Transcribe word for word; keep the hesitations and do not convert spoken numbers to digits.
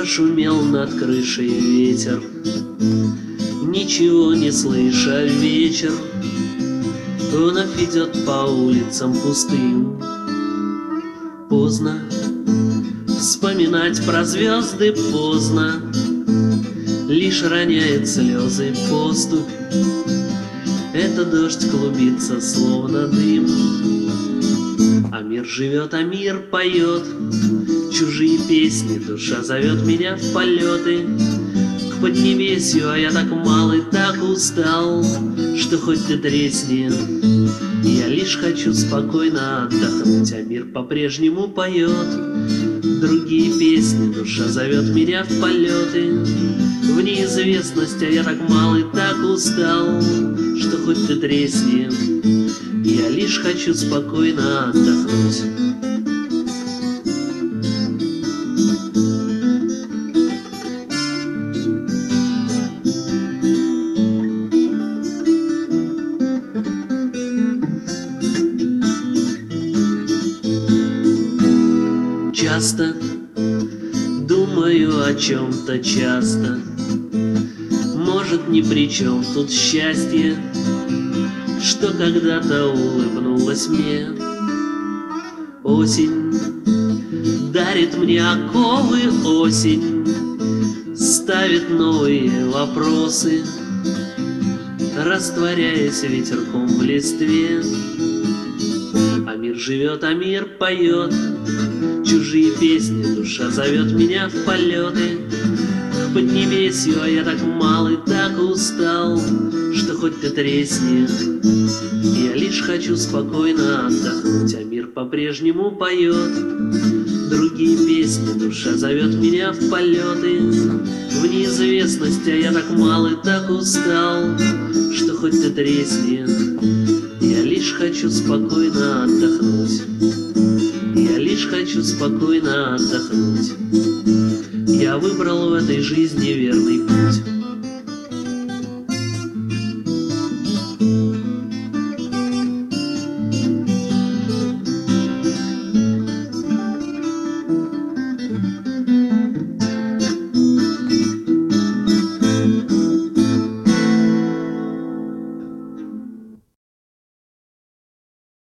Прошумел над крышей ветер, ничего не слыша, вечер вновь идет по улицам пустым. Поздно вспоминать про звезды, поздно, лишь роняет слезы поступь. Это дождь клубится, словно дым. А мир живет, а мир поет чужие песни, душа зовет меня в полеты к поднебесью, а я так мал и так устал, что хоть ты тресни, я лишь хочу спокойно отдохнуть, а мир по-прежнему поет другие песни, душа зовет меня в полеты в неизвестность, а я так мал и так устал, что хоть ты тресни, я лишь хочу спокойно отдохнуть. Часто думаю о чем-то, часто, может, ни при чем тут счастье, что когда-то улыбнулась мне. Осень дарит мне оковы, осень ставит новые вопросы, растворяясь ветерком в листве. А мир живет, а мир поет чужие песни, душа зовет меня в полеты к поднебесью, а я так мал и так устал, что хоть ты тресни, я лишь хочу спокойно отдохнуть, а мир по-прежнему поет другие песни, душа зовет меня в полеты в неизвестность, а я так мал и так устал, что хоть ты тресни, я лишь хочу спокойно отдохнуть. Я лишь хочу спокойно отдохнуть. Я выбрал в этой жизни верный путь.